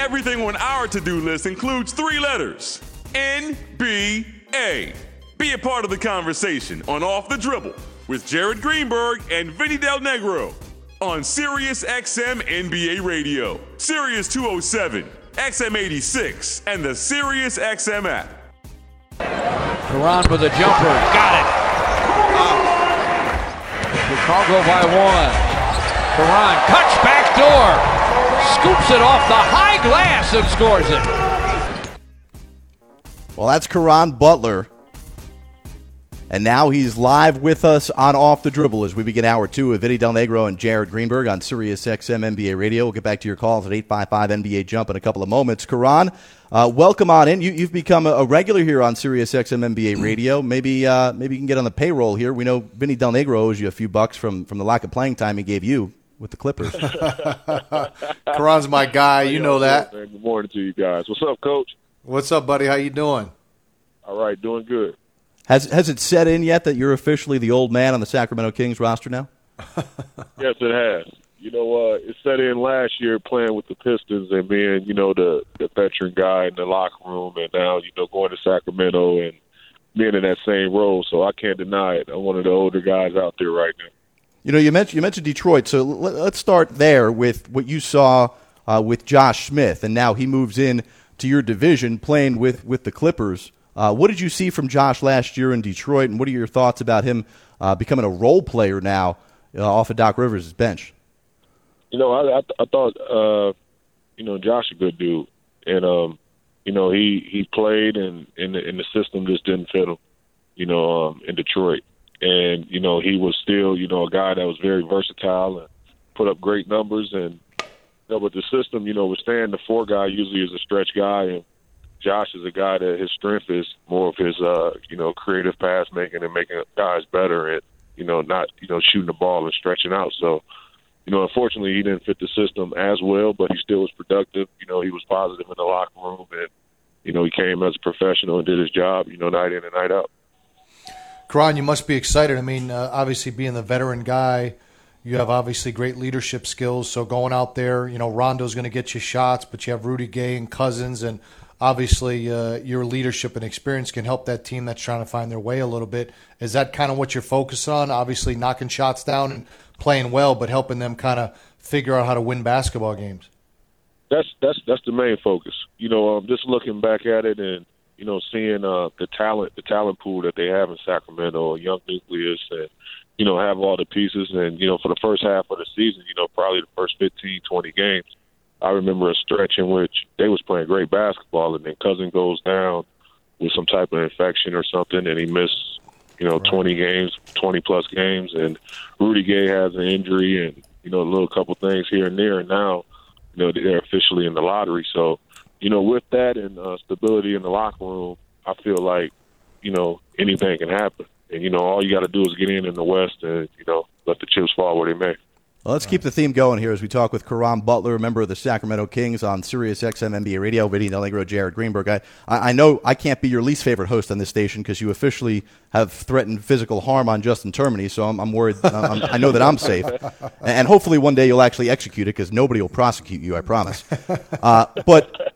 Everything on our to-do list includes 3 letters. NBA. Be a part of the conversation on Off the Dribble with Jared Greenberg and Vinny Del Negro on Sirius XM NBA Radio, Sirius 207, XM 86, and the Sirius XM app. Caron with a jumper. Got it. Chicago by 1. Caron cuts back door. Scoops it off the high glass and scores it. Well, that's Caron Butler. And now he's live with us on Off the Dribble as we begin Hour 2 with Vinny Del Negro and Jared Greenberg on Sirius XM NBA Radio. We'll get back to your calls at 855-NBA-JUMP in a couple of moments. Caron, welcome on in. You've become a regular here on Sirius XM NBA Radio. Maybe you can get on the payroll here. We know Vinny Del Negro owes you a few bucks from the lack of playing time he gave you with the Clippers. Caron's my guy. You know that. Good morning to you guys. What's up, Coach? What's up, buddy? How you doing? All right, doing good. Has it set in yet that you're officially the old man on the Sacramento Kings roster now? Yes, it has. It set in last year playing with the Pistons and being, the veteran guy in the locker room, and now, going to Sacramento and being in that same role. So I can't deny it. I'm one of the older guys out there right now. You mentioned Detroit, so let's start there with what you saw with Josh Smith, and now he moves in to your division playing with the Clippers. What did you see from Josh last year in Detroit, and what are your thoughts about him becoming a role player now off of Doc Rivers' bench? I thought, Josh a good dude, and he played, and the system just didn't fit him, in Detroit, and he was still a guy that was very versatile and put up great numbers, and but the system was saying the 4 guy usually is a stretch guy, and Josh is a guy that his strength is more of his, creative pass making and making guys better and, not, shooting the ball and stretching out. So, unfortunately he didn't fit the system as well, but he still was productive. He was positive in the locker room and, he came as a professional and did his job, night in and night out. Caron, you must be excited. I mean, obviously being the veteran guy, you have obviously great leadership skills. So going out there, Rondo's going to get you shots, but you have Rudy Gay and Cousins, and obviously, your leadership and experience can help that team that's trying to find their way a little bit. Is that kind of what you're focused on? Obviously, knocking shots down and playing well, but helping them kind of figure out how to win basketball games. That's the main focus. Just looking back at it and seeing the talent pool that they have in Sacramento, a young nucleus, and have all the pieces. And for the first half of the season, probably the first 15, 20 games. I remember a stretch in which they was playing great basketball, and then Cousin goes down with some type of infection or something, and he missed, 20 games, 20-plus games, and Rudy Gay has an injury and, a little couple things here and there, and now, they're officially in the lottery. So, with that and stability in the locker room, I feel like, anything can happen. And, all you got to do is get in the West and, let the chips fall where they may. Well, let's keep the theme going here as we talk with Caron Butler, a member of the Sacramento Kings on Sirius XM NBA Radio. Vinny Del Negro, Jared Greenberg. I know I can't be your least favorite host on this station because you officially have threatened physical harm on Justin Termini, so I'm worried. I know that I'm safe. And hopefully one day you'll actually execute it because nobody will prosecute you, I promise. But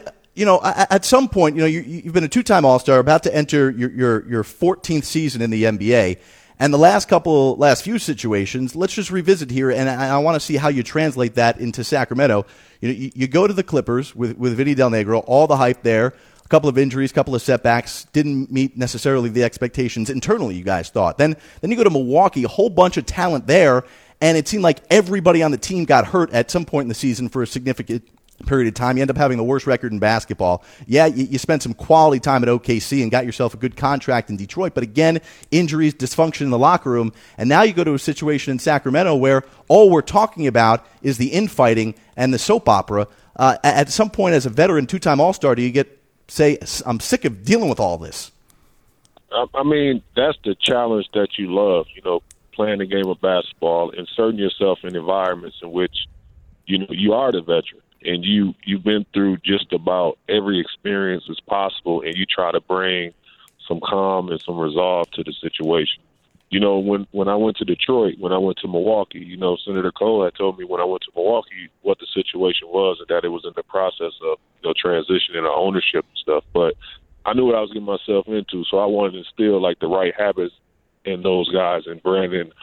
at some point, you've been a 2-time All-Star, about to enter your 14th season in the NBA. And the last few situations, let's just revisit here, and I want to see how you translate that into Sacramento. You go to the Clippers with Vinny Del Negro, all the hype there, a couple of injuries, a couple of setbacks, didn't meet necessarily the expectations internally you guys thought. Then you go to Milwaukee, a whole bunch of talent there, and it seemed like everybody on the team got hurt at some point in the season for a significant period of time. You end up having the worst record in basketball. Yeah, you spent some quality time at OKC and got yourself a good contract in Detroit, but again, injuries, dysfunction in the locker room, and now you go to a situation in Sacramento where all we're talking about is the infighting and the soap opera. At some point as a veteran 2-time All-Star, do you say, I'm sick of dealing with all this? I mean, that's the challenge that you love, playing the game of basketball, inserting yourself in environments in which, you are the veteran. And you've been through just about every experience as possible, and you try to bring some calm and some resolve to the situation. you know, when I went to Detroit, when I went to Milwaukee, you know, Senator Cole had told me when I went to Milwaukee what the situation was and that it was in the process of, you know, transitioning our ownership and stuff. But I knew what I was getting myself into, so I wanted to instill, like, the right habits in those guys and Brandon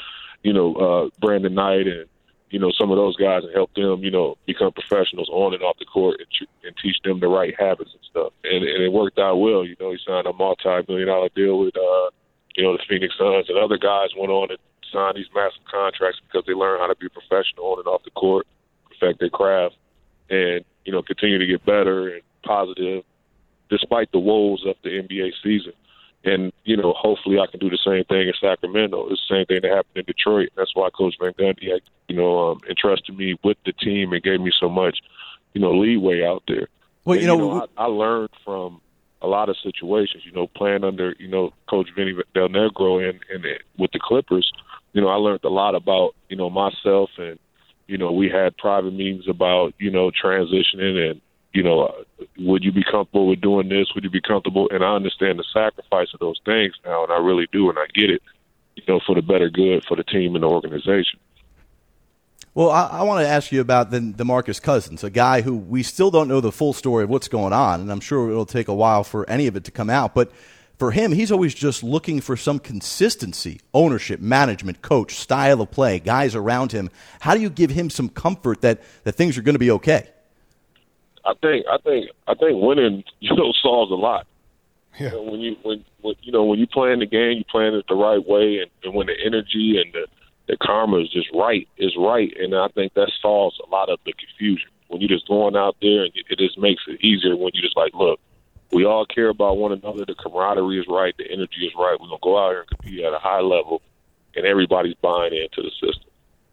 Knight and, you know, some of those guys and help them, you know, become professionals on and off the court and teach them the right habits and stuff. And it worked out well. You know, he signed a multi-million-dollar deal with, you know, the Phoenix Suns, and other guys went on and signed these massive contracts because they learned how to be professional on and off the court, perfect their craft, and, you know, continue to get better and positive despite the woes of the NBA season. And, you know, hopefully I can do the same thing in Sacramento. It's the same thing that happened in Detroit. That's why Coach Van Gundy, you know, entrusted me with the team and gave me so much, you know, leeway out there. Well, and, I learned from a lot of situations, you know, playing under, you know, Coach Vinny Del Negro and with the Clippers. You know, I learned a lot about, you know, myself, and, you know, we had private meetings about, you know, transitioning and, you know, would you be comfortable with doing this? Would you be comfortable? And I understand the sacrifice of those things now, and I really do, and I get it, you know, for the better good for the team and the organization. Well, I want to ask you about DeMarcus Cousins, a guy who we still don't know the full story of what's going on, and I'm sure it'll take a while for any of it to come out. But for him, he's always just looking for some consistency, ownership, management, coach, style of play, guys around him. How do you give him some comfort that things are going to be okay? I think winning, you know, solves a lot. Yeah. You know, when you playing the game, you playing it the right way, and when the energy and the karma is just right, and I think that solves a lot of the confusion. When you're just going out there, and it just makes it easier when you just like, look, we all care about one another. The camaraderie is right, the energy is right. We're gonna go out here and compete at a high level, and everybody's buying into the system.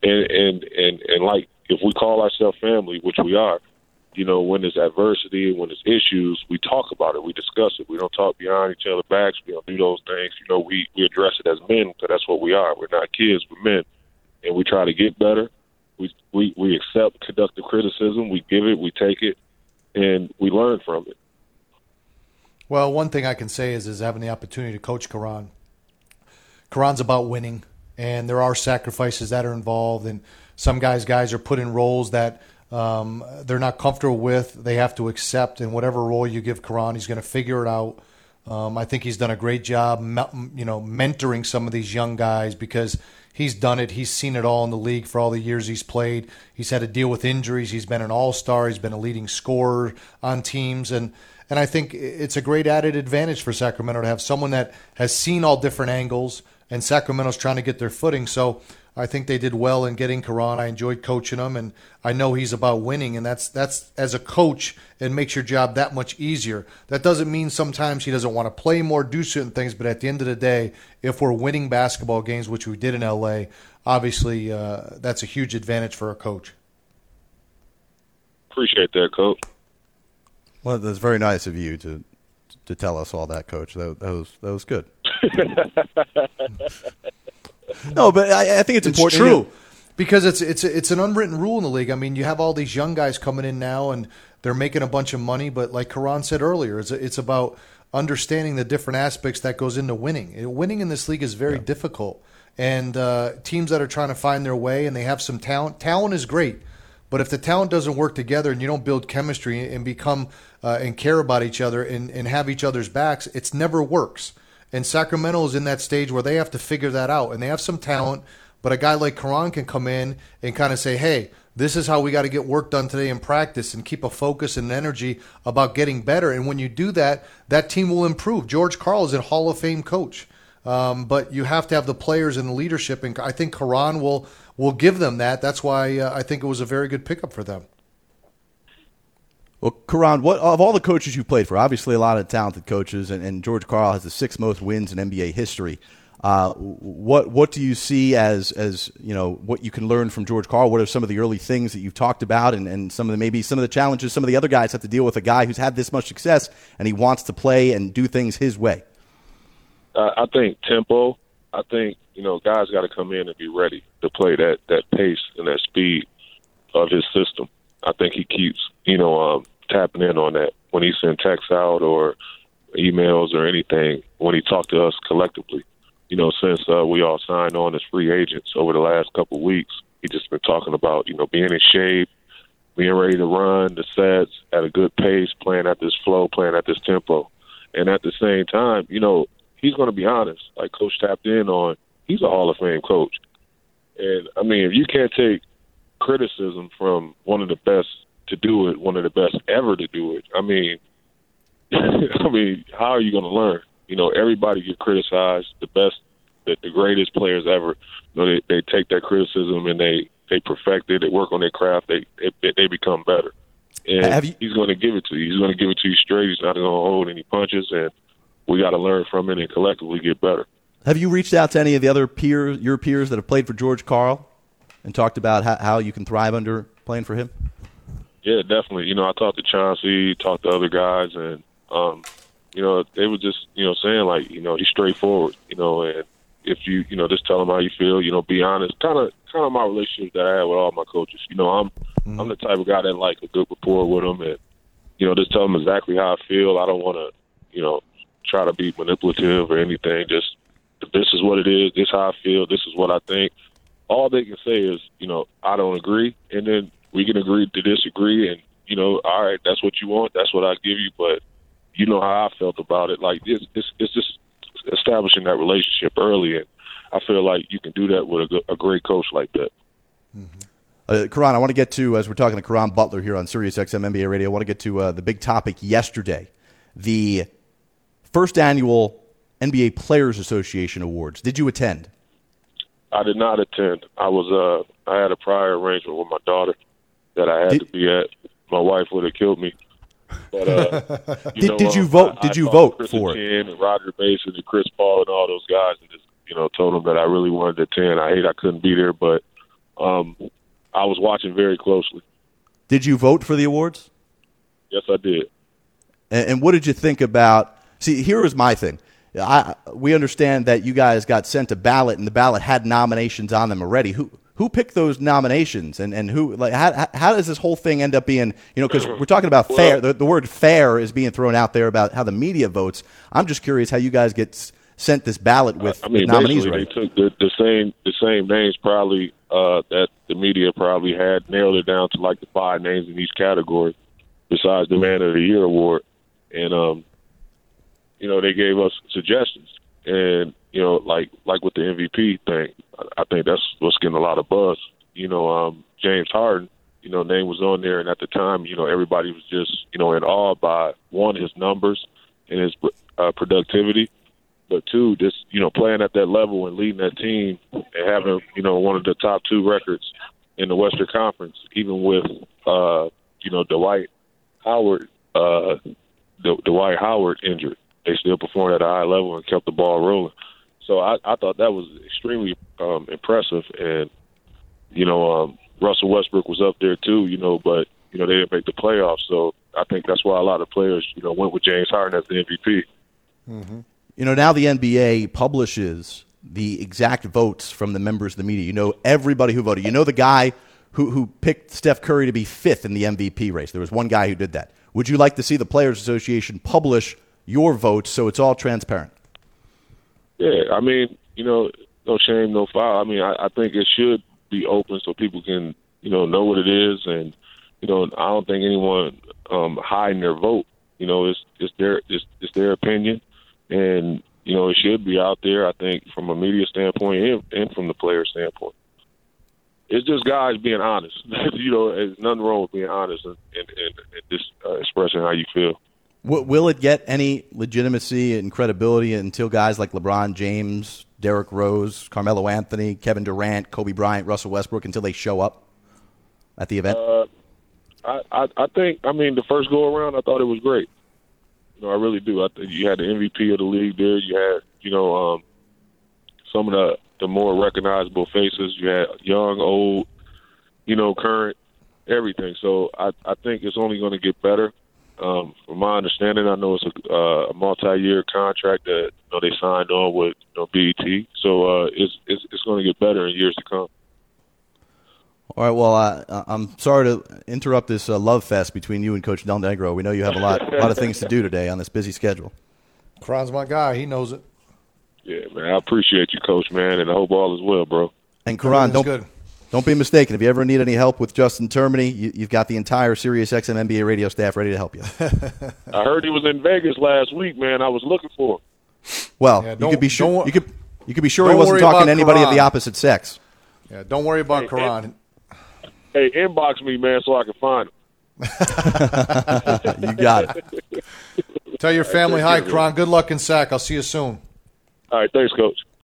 And like, if we call ourselves family, which we are, you know, when there's adversity, when there's issues, we talk about it, we discuss it. We don't talk behind each other's backs. We don't do those things. You know, we address it as men, because that's what we are. We're not kids, we're men. And we try to get better. We accept conductive criticism. We give it, we take it, and we learn from it. Well, one thing I can say is having the opportunity to coach Karan. Karan's about winning, and there are sacrifices that are involved, and some guys are put in roles that they're not comfortable with. They have to accept, and whatever role you give Karan, he's going to figure it out. I think he's done a great job, mentoring some of these young guys, because he's done it. He's seen it all in the league for all the years he's played. He's had to deal with injuries. He's been an all-star. He's been a leading scorer on teams, and I think it's a great added advantage for Sacramento to have someone that has seen all different angles, and Sacramento's trying to get their footing. So I think they did well in getting Karan. I enjoyed coaching him, and I know he's about winning, and that's as a coach, it makes your job that much easier. That doesn't mean sometimes he doesn't want to play more, do certain things, but at the end of the day, if we're winning basketball games, which we did in L.A., obviously that's a huge advantage for a coach. Appreciate that, Coach. Well, that's very nice of you to tell us all that, Coach. That was good. No, but I think it's important. It's true, because it's an unwritten rule in the league. I mean, you have all these young guys coming in now, and they're making a bunch of money. But like Karan said earlier, it's about understanding the different aspects that goes into winning. Winning in this league is very difficult, and teams that are trying to find their way and they have some talent is great. But if the talent doesn't work together and you don't build chemistry and become and care about each other and have each other's backs, it never works. And Sacramento is in that stage where they have to figure that out. And they have some talent, but a guy like Karan can come in and kind of say, hey, this is how we got to get work done today in practice, and keep a focus and energy about getting better. And when you do that, that team will improve. George Karl is a Hall of Fame coach. But you have to have the players and the leadership, and I think Karan will give them that. That's why I think it was a very good pickup for them. Well, Karan, what of all the coaches you've played for, obviously a lot of talented coaches, and George Karl has the 6th most wins in NBA history. What do you see as what you can learn from George Karl? What are some of the early things that you've talked about, and some of the challenges some of the other guys have to deal with, a guy who's had this much success and he wants to play and do things his way? I think tempo. I think, guys got to come in and be ready to play that pace and that speed of his system. I think he keeps, tapping in on that when he sends texts out or emails or anything, when he talks to us collectively. since we all signed on as free agents over the last couple of weeks. He just been talking about, being in shape, being ready to run the sets at a good pace, playing at this flow, playing at this tempo. And at the same time, he's going to be honest. Like Coach tapped in on, he's a Hall of Fame coach. And, if you can't take criticism from one of the best to do it, one of the best ever to do it, how are you going to learn? Everybody get criticized. The best, the greatest players ever, they take that criticism and they perfect it. They work on their craft. They become better. And he's going to give it to you. He's going to give it to you straight. He's not going to hold any punches, and we got to learn from it and collectively get better. Have you reached out to any of the other your peers that have played for George Karl and talked about how you can thrive under playing for him? Yeah, definitely. I talked to Chauncey, talked to other guys, and they were just saying like he's straightforward. And if you just tell him how you feel, be honest. Kind of my relationship that I have with all my coaches. I'm the type of guy that like a good rapport with them, and just tell them exactly how I feel. I don't want to try to be manipulative or anything. Just this is what it is. This is how I feel. This is what I think. All they can say is I don't agree, and then we can agree to disagree, and all right, that's what you want. That's what I give you, but you know how I felt about it. Like it's just establishing that relationship early, and I feel like you can do that with a great coach like that. Karan, I want to get to, as we're talking to Karan Butler here on Sirius XM NBA Radio, I want to get to the big topic yesterday, the first annual NBA Players Association Awards. Did you attend? I did not attend. I had a prior arrangement with my daughter that I had to be at. My wife would have killed me. But did you vote? Did you vote Chris for it? And Roger Mason and Chris Paul and all those guys, and just told them that I really wanted to attend. I couldn't be there, but I was watching very closely. Did you vote for the awards? Yes, I did. And what did you think about? See, here was my thing. We understand that you guys got sent a ballot, and the ballot had nominations on them already. Who picked those nominations, and who? Like, how does this whole thing end up being? Because we're talking about fair. The word "fair" is being thrown out there about how the media votes. I'm just curious how you guys get sent this ballot with nominees. Right? They took the same names probably that the media probably had, nailed it down to like the 5 names in each category, besides the Man of the Year award, and they gave us suggestions, and like with the MVP thing, I think that's what's getting a lot of buzz. James Harden, name was on there, and at the time, everybody was just in awe by one, his numbers and his productivity, but two, just playing at that level and leading that team and having one of the top 2 records in the Western Conference, even with Dwight Howard injured. They still performed at a high level and kept the ball rolling. So I thought that was extremely impressive. And, Russell Westbrook was up there too, but, they didn't make the playoffs. So I think that's why a lot of players, went with James Harden as the MVP. Mm-hmm. Now the NBA publishes the exact votes from the members of the media. Everybody who voted. The guy who picked Steph Curry to be 5th in the MVP race. There was one guy who did that. Would you like to see the Players Association publish your votes so it's all transparent? Yeah, no shame, no foul. I think it should be open so people can, know what it is, and I don't think anyone hiding their vote. It's their opinion, and it should be out there. I think from a media standpoint and from the player standpoint. It's just guys being honest. There's nothing wrong with being honest and just expressing how you feel. Will it get any legitimacy and credibility until guys like LeBron James, Derrick Rose, Carmelo Anthony, Kevin Durant, Kobe Bryant, Russell Westbrook, until they show up at the event? I think, the first go-around, I thought it was great. I really do. I think you had the MVP of the league there. You had, some of the more recognizable faces. You had young, old, current, everything. So I think it's only going to get better. From my understanding, I know it's a multi-year contract that they signed on with BET. So it's going to get better in years to come. All right. Well, I'm sorry to interrupt this love fest between you and Coach Del Negro. We know you have a lot of things to do today on this busy schedule. Karan's my guy. He knows it. Yeah, man. I appreciate you, Coach, man, and I hope all is well, bro. And Karan, good. don't be mistaken. If you ever need any help with Justin Termini, you've got the entire SiriusXM NBA radio staff ready to help you. I heard he was in Vegas last week, man. I was looking for him. Well, you could be sure. You could be sure he wasn't talking to anybody of the opposite sex. Yeah, don't worry about Karan. Hey, inbox me, man, so I can find him. You got it. Tell your family hi, Karan. Good luck in SAC. I'll see you soon. All right, thanks, Coach.